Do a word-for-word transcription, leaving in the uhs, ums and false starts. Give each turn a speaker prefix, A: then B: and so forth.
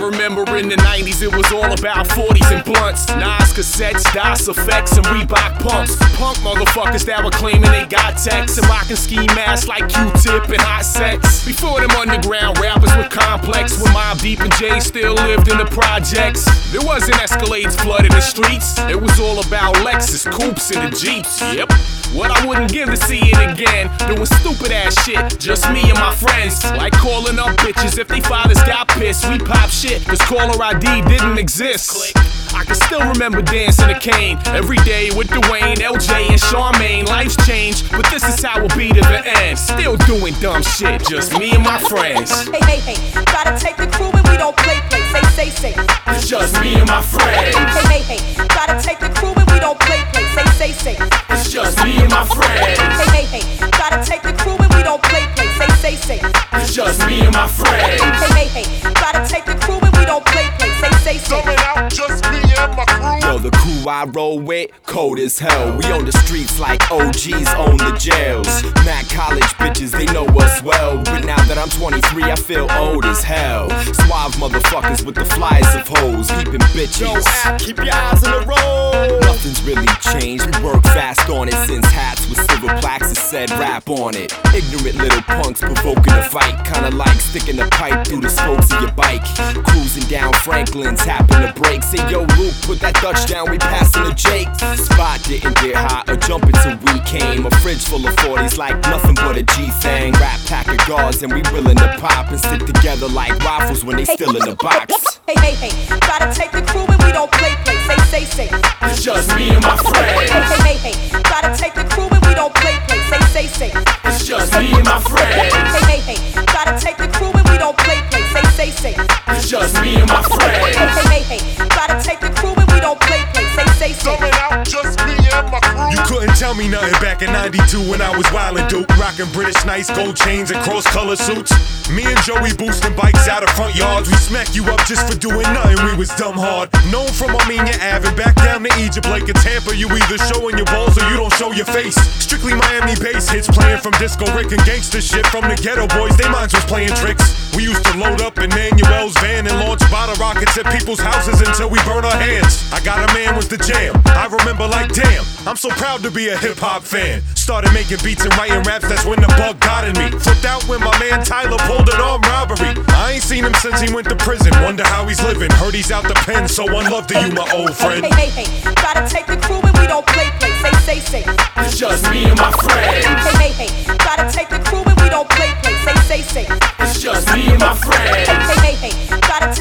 A: remember in the nineties it was all about forties and blunts, Nas cassettes, DOS effects, and Reebok pumps. Punk motherfuckers that were claiming they got texts and rocking ski masks like Q-Tip and hot sex. Before them underground rappers with Complex, when Mobb Deep and Jay still lived in the projects. There wasn't Escalades flooding the streets, it was all about Lexus, coupes, and the Jeeps. Yep. What I wouldn't give to see it again, doing stupid ass shit, just me and my friends. Like calling up bitches if they fathers got pissed. We pop shit, cause caller I D didn't exist. Click. I can still remember dancing to Kane every day with Dwayne, L J, and Charmaine. Life's changed, but this is how it'll be to the end. Still doing dumb shit, just me and my friends.
B: Hey, hey, hey, gotta take the crew and we don't play, play, say, say, say.
A: It's just me and my friends.
B: Hey, hey, hey, gotta take the crew and we don't play, play, say, say, say.
A: It's just me and my friends.
B: Hey, hey, hey, gotta take the crew and we don't play, play, say, say, say.
A: It's just me and my friends.
B: Hey, hey, hey, gotta take the crew and we don't play, play, say, say, say.
C: Coming out, just me and my crew.
D: Yo, the crew I roll with, cold as hell. We on the streets like O Gs own the jails. Mad college bitches, they know us well. But now that I'm twenty-three, I feel old as hell. Suave motherfuckers with the flyers of hoes, keeping bitches.
E: Yo, app, keep your eyes on the road.
D: Nothing's really changed, we work fast on it. Since hats with silver plaques that said rap on it. Ignorant little punks provoking a fight, kinda like sticking a pipe through the spokes of your bike. Cruising down Franklin, tapping the brakes. Say yo Luke, put that Dutch down, we passing the Jake. Spot didn't get hot or jump until we came. A fridge full of forties like nothing but a G-thing. Rap pack of guards and we willing to pop and stick together like waffles when they still in the box.
B: Hey, hey, hey, gotta take the crew and we don't play, play, say, say, say.
A: It's just me and my friends.
B: Hey, hey, hey, gotta take the crew and we don't play, play, say, say, say.
A: It's just me and my friends.
B: Hey, hey, hey, gotta take the crew and we don't play, play, say, say, say.
A: It's just me and my friends.
B: Hey, hey, hey, gotta take the crew and we don't play, play, say, say, say.
C: Coming out, just me and my crew.
E: You couldn't tell me nothing back in ninety-two when I was wildin' Duke, rockin' British nice gold chains and cross-color suits. Me and Joey boosting bikes out of front yards. We smack you up just for doing nothing, we was dumb hard. Known from Armenia Ave and back down to Egypt like a Tampa. You either showing your balls or you don't show your face. Strictly Miami bass hits playing from Disco Rick and gangster shit from the ghetto boys. They minds was playing tricks. We used to load up in Manuel's van and launch bottle rockets at people's houses until we burn our hands. I Got a Man was the jam. I remember like damn, I'm so proud to be a hip hop fan. Started making beats and writing raps, that's when the bug got in me. Flipped out when my man Tyler pulled an armed robbery. I ain't seen him since he went to prison. Wonder how he's living. Heard he's out the pen, so one love to you, my old friend.
B: Hey, hey, hey, gotta take the crew and we don't play, play, say, say, say.
A: It's just me and my friends.
B: Hey, hey, hey, gotta take the crew and we don't play, play, say, say, say.
A: It's just me and my friends.
B: Hey, hey, hey, gotta